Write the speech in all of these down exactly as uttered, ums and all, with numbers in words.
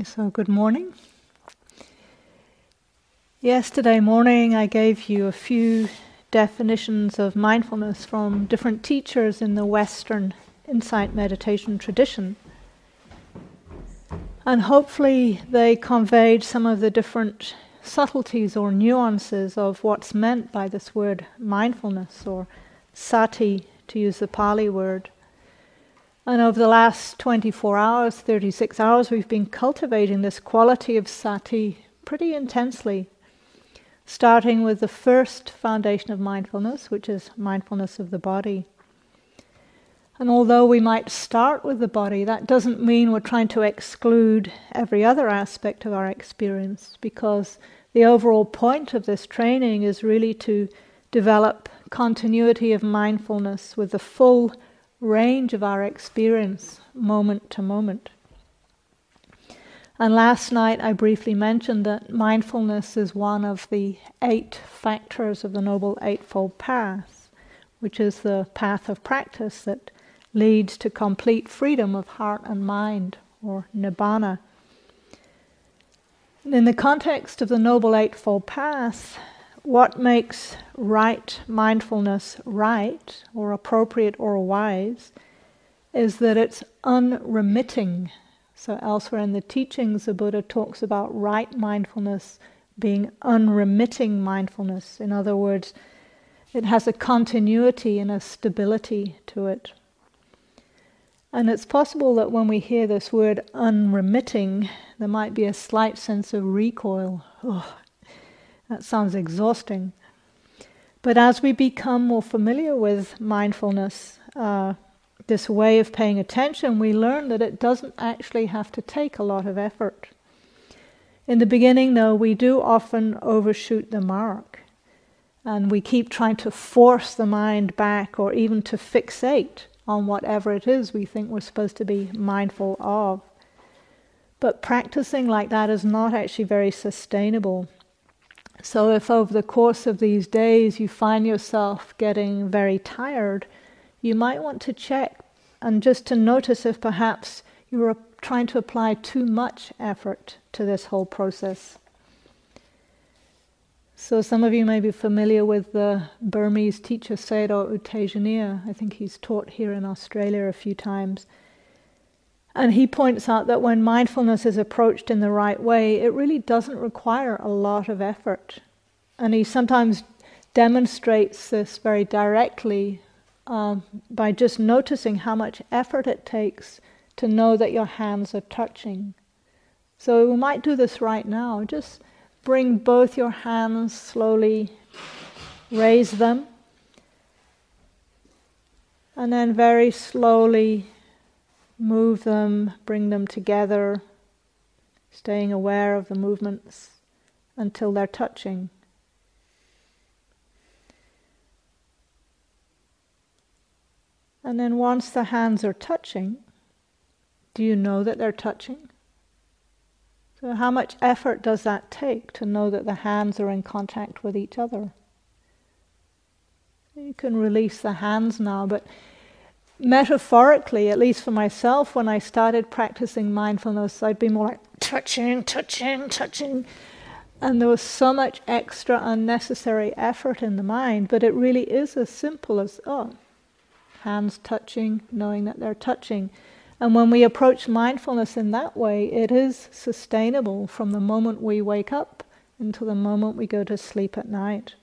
So good morning. Yesterday morning I gave you a few definitions of mindfulness from different teachers in the Western insight meditation tradition. And hopefully they conveyed some of the different subtleties or nuances of what's meant by this word mindfulness, or sati, to use the Pali word. And over the last twenty-four hours, thirty-six hours, we've been cultivating this quality of sati pretty intensely, starting with the first foundation of mindfulness, which is mindfulness of the body. And although we might start with the body, that doesn't mean we're trying to exclude every other aspect of our experience, because the overall point of this training is really to develop continuity of mindfulness with the full range of our experience, moment to moment. And last night I briefly mentioned that mindfulness is one of the eight factors of the Noble Eightfold Path, which is the path of practice that leads to complete freedom of heart and mind, or nibbana. In the context of the Noble Eightfold Path, what makes right mindfulness right, or appropriate or wise, is that it's unremitting. So elsewhere in the teachings, the Buddha talks about right mindfulness being unremitting mindfulness. In other words, it has a continuity and a stability to it. And it's possible that when we hear this word unremitting, there might be a slight sense of recoil. Oh, that sounds exhausting. But as we become more familiar with mindfulness, uh, this way of paying attention, we learn that it doesn't actually have to take a lot of effort. In the beginning, though, we do often overshoot the mark, and we keep trying to force the mind back, or even to fixate on whatever it is we think we're supposed to be mindful of. But practicing like that is not actually very sustainable. So if over the course of these days you find yourself getting very tired, you might want to check and just to notice if perhaps you are trying to apply too much effort to this whole process. So some of you may be familiar with the Burmese teacher Sayadaw U Tejaniya. I think he's taught here in Australia a few times. And he points out that when mindfulness is approached in the right way, it really doesn't require a lot of effort. And he sometimes demonstrates this very directly um, by just noticing how much effort it takes to know that your hands are touching. So we might do this right now. Just bring both your hands slowly, raise them, and then very slowly move them, bring them together, staying aware of the movements until they're touching. And then once the hands are touching, do you know that they're touching? So how much effort does that take to know that the hands are in contact with each other? You can release the hands now, but metaphorically, at least for myself, when I started practicing mindfulness, I'd be more like touching, touching, touching. And there was so much extra unnecessary effort in the mind, but it really is as simple as, oh, hands touching, knowing that they're touching. And when we approach mindfulness in that way, it is sustainable from the moment we wake up until the moment we go to sleep at night.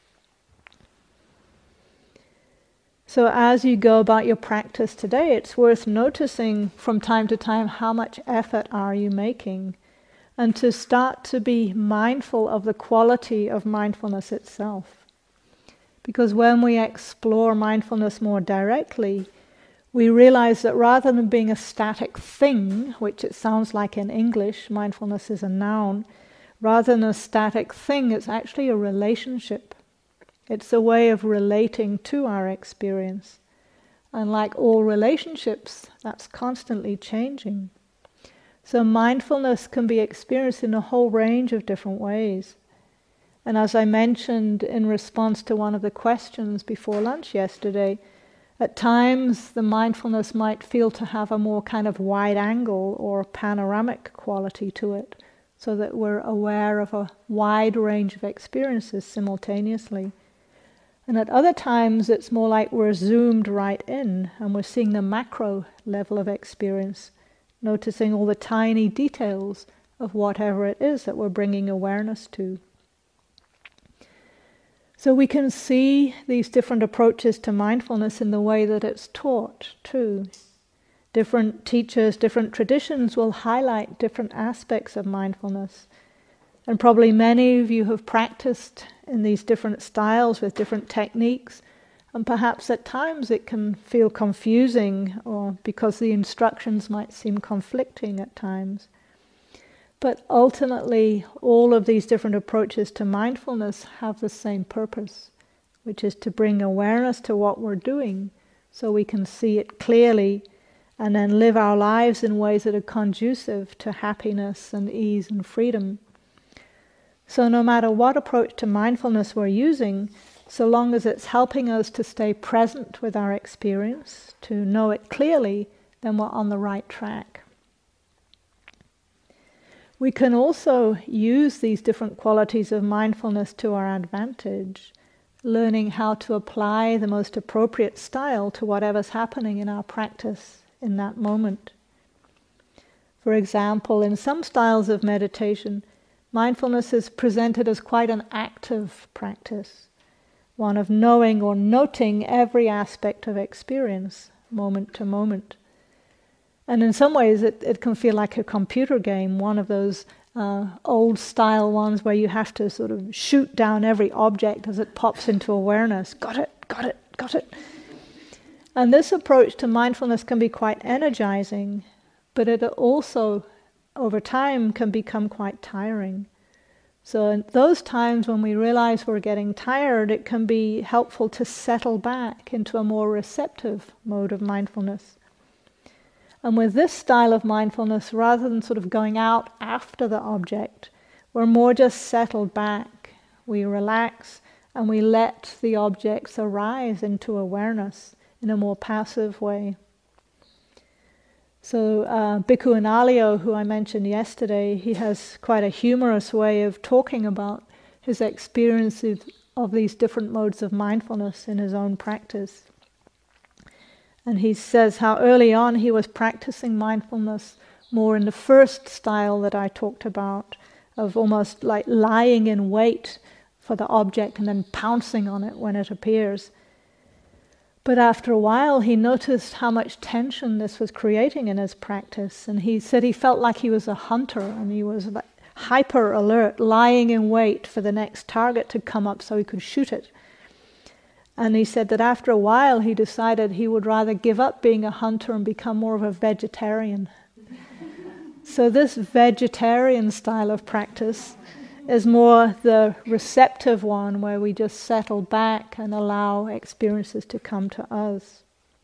So as you go about your practice today, it's worth noticing from time to time how much effort are you making, and to start to be mindful of the quality of mindfulness itself. Because when we explore mindfulness more directly, we realize that rather than being a static thing, which it sounds like in English, mindfulness is a noun, rather than a static thing, it's actually a relationship. It's a way of relating to our experience. And like all relationships, that's constantly changing. So mindfulness can be experienced in a whole range of different ways. And as I mentioned in response to one of the questions before lunch yesterday, At times, the mindfulness might feel to have a more kind of wide angle or panoramic quality to it, so that we're aware of a wide range of experiences simultaneously. And at other times, it's more like we're zoomed right in and we're seeing the macro level of experience, noticing all the tiny details of whatever it is that we're bringing awareness to. So we can see these different approaches to mindfulness in the way that it's taught too. Different teachers, different traditions will highlight different aspects of mindfulness. And probably many of you have practiced in these different styles with different techniques, and perhaps at times it can feel confusing, or because the instructions might seem conflicting at times. But ultimately, all of these different approaches to mindfulness have the same purpose, which is to bring awareness to what we're doing so we can see it clearly and then live our lives in ways that are conducive to happiness and ease and freedom. So no matter what approach to mindfulness we're using, so long as it's helping us to stay present with our experience, to know it clearly, then we're on the right track. We can also use these different qualities of mindfulness to our advantage, learning how to apply the most appropriate style to whatever's happening in our practice in that moment. For example, in some styles of meditation, mindfulness is presented as quite an active practice, one of knowing or noting every aspect of experience, moment to moment. And in some ways it, it can feel like a computer game, one of those uh, old style ones where you have to sort of shoot down every object as it pops into awareness. Got it, got it, got it. And this approach to mindfulness can be quite energizing, but it also, over time, can become quite tiring. So in those times when we realize we're getting tired, it can be helpful to settle back into a more receptive mode of mindfulness. And with this style of mindfulness, rather than sort of going out after the object, we're more just settled back. We relax and we let the objects arise into awareness in a more passive way. So uh, Bhikkhu Analayo, who I mentioned yesterday, he has quite a humorous way of talking about his experiences of these different modes of mindfulness in his own practice. And he says how early on he was practicing mindfulness more in the first style that I talked about, of almost like lying in wait for the object and then pouncing on it when it appears. But after a while he noticed how much tension this was creating in his practice, and he said he felt like he was a hunter and he was like hyper alert, lying in wait for the next target to come up so he could shoot it. And he said that after a while he decided he would rather give up being a hunter and become more of a vegetarian. So this vegetarian style of practice is more the receptive one, where we just settle back and allow experiences to come to us.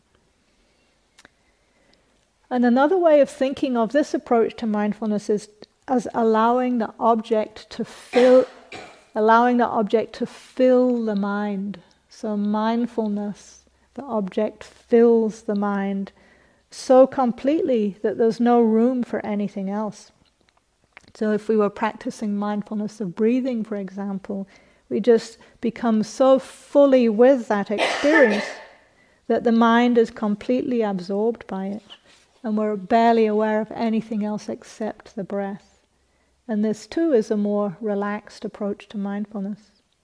And another way of thinking of this approach to mindfulness is as allowing the object to fill, allowing the object to fill the mind. So mindfulness, the object fills the mind so completely that there's no room for anything else. So if we were practicing mindfulness of breathing, for example, we just become so fully with that experience that the mind is completely absorbed by it, and we're barely aware of anything else except the breath. And this too is a more relaxed approach to mindfulness.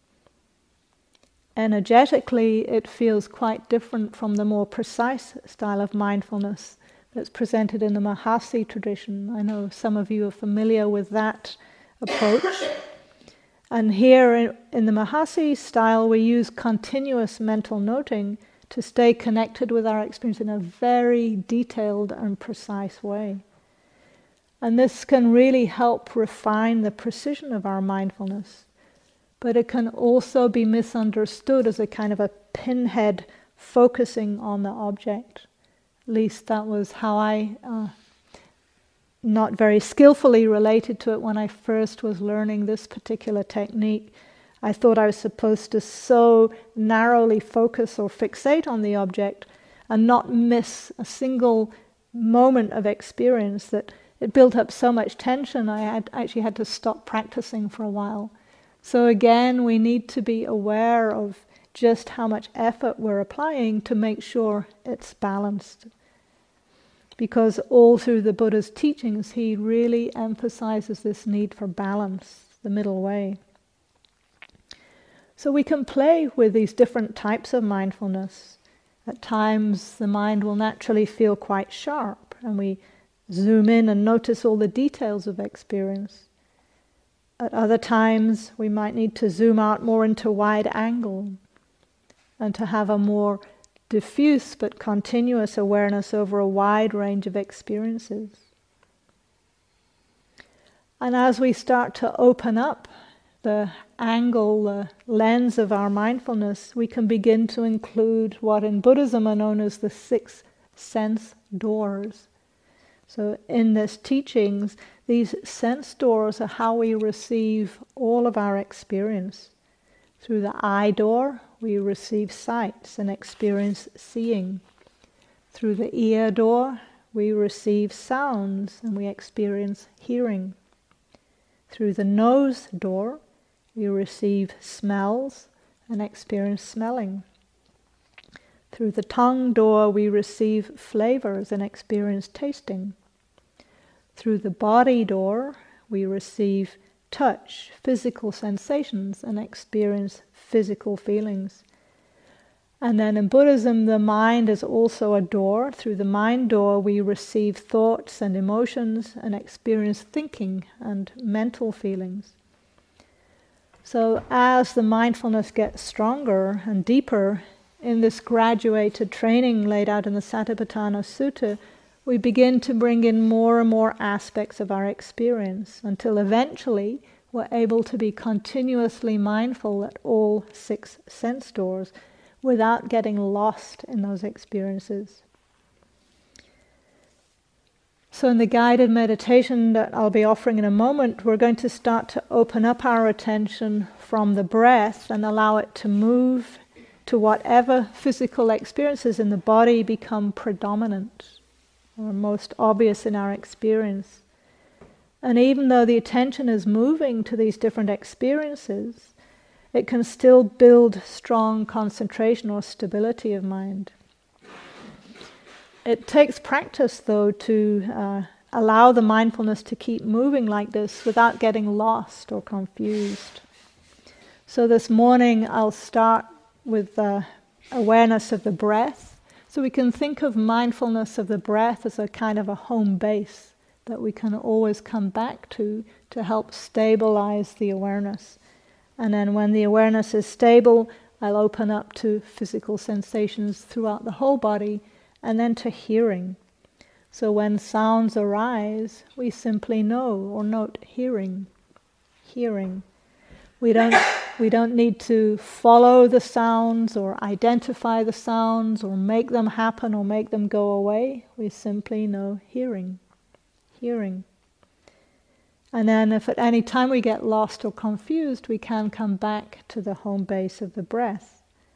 Energetically, it feels quite different from the more precise style of mindfulness that's presented in the Mahasi tradition. I know some of you are familiar with that approach. And here in, in the Mahasi style, we use continuous mental noting to stay connected with our experience in a very detailed and precise way. And this can really help refine the precision of our mindfulness. But it can also be misunderstood as a kind of a pinhead focusing on the object. At least that was how I, uh, not very skillfully related to it when I first was learning this particular technique. I thought I was supposed to so narrowly focus or fixate on the object and not miss a single moment of experience, that it built up so much tension I had actually had to stop practicing for a while. So again, we need to be aware of just how much effort we're applying to make sure it's balanced. Because all through the Buddha's teachings, he really emphasizes this need for balance, the middle way. So we can play with these different types of mindfulness. At times the mind will naturally feel quite sharp, and we zoom in and notice all the details of experience. At other times we might need to zoom out more into wide angle and to have a more diffuse but continuous awareness over a wide range of experiences. And as we start to open up the angle, the lens of our mindfulness, we can begin to include what in Buddhism are known as the six sense doors. So in this teachings, these sense doors are how we receive all of our experience. Through the eye door, we receive sights and experience seeing. Through the ear door, we receive sounds and we experience hearing. Through the nose door, we receive smells and experience smelling. Through the tongue door, we receive flavors and experience tasting. Through the body door, we receive touch, physical sensations, and experience physical feelings. And then in Buddhism, the mind is also a door. Through the mind door, we receive thoughts and emotions and experience thinking and mental feelings. So as the mindfulness gets stronger and deeper, in this graduated training laid out in the Satipatthana Sutta, we begin to bring in more and more aspects of our experience until eventually we're able to be continuously mindful at all six sense doors without getting lost in those experiences. So in the guided meditation that I'll be offering in a moment, we're going to start to open up our attention from the breath and allow it to move to whatever physical experiences in the body become predominant or most obvious in our experience. And even though the attention is moving to these different experiences, it can still build strong concentration or stability of mind. It takes practice, though, to uh, allow the mindfulness to keep moving like this without getting lost or confused. So this morning I'll start with uh, awareness of the breath. So we can think of mindfulness of the breath as a kind of a home base that we can always come back to to help stabilize the awareness. And then when the awareness is stable, I'll open up to physical sensations throughout the whole body, and then to hearing. So when sounds arise, we simply know or note hearing, hearing. We don't we don't need to follow the sounds or identify the sounds or make them happen or make them go away. We simply know hearing, hearing. And then if at any time we get lost or confused, we can come back to the home base of the breath.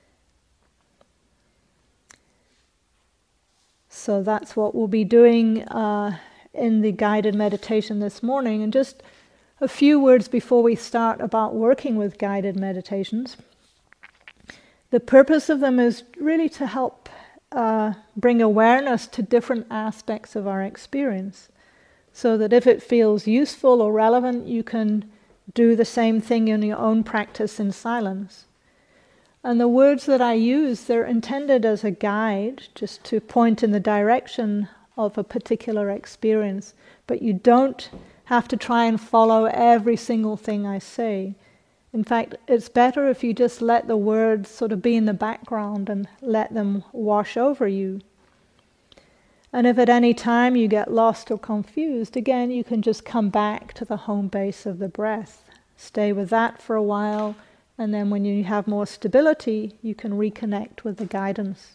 So that's what we'll be doing uh, in the guided meditation this morning. And just a few words before we start about working with guided meditations. The purpose of them is really to help uh, bring awareness to different aspects of our experience, so that if it feels useful or relevant, you can do the same thing in your own practice in silence. And the words that I use, they're intended as a guide, just to point in the direction of a particular experience. But you don't have to try and follow every single thing I say. In fact, it's better if you just let the words sort of be in the background and let them wash over you. And if at any time you get lost or confused, again, you can just come back to the home base of the breath. Stay with that for a while. And then when you have more stability, you can reconnect with the guidance.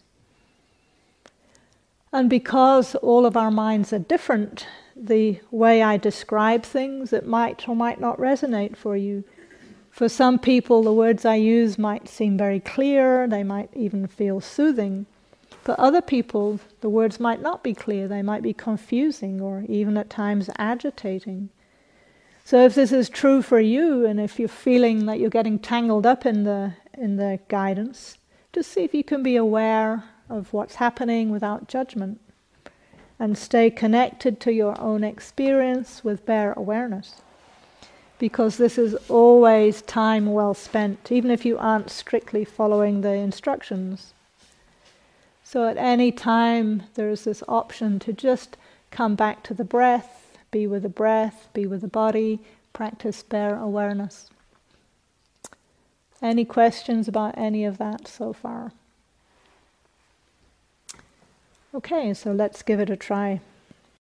And because all of our minds are different, the way I describe things, it might or might not resonate for you. For some people, the words I use might seem very clear, they might even feel soothing. For other people, the words might not be clear, they might be confusing or even at times agitating. So if this is true for you, and if you're feeling that you're getting tangled up in the in the guidance, just see if you can be aware of what's happening without judgment, and stay connected to your own experience with bare awareness. Because this is always time well spent, even if you aren't strictly following the instructions. So at any time there is this option to just come back to the breath, be with the breath, be with the body, practice bare awareness. Any questions about any of that so far? Okay, so let's give it a try.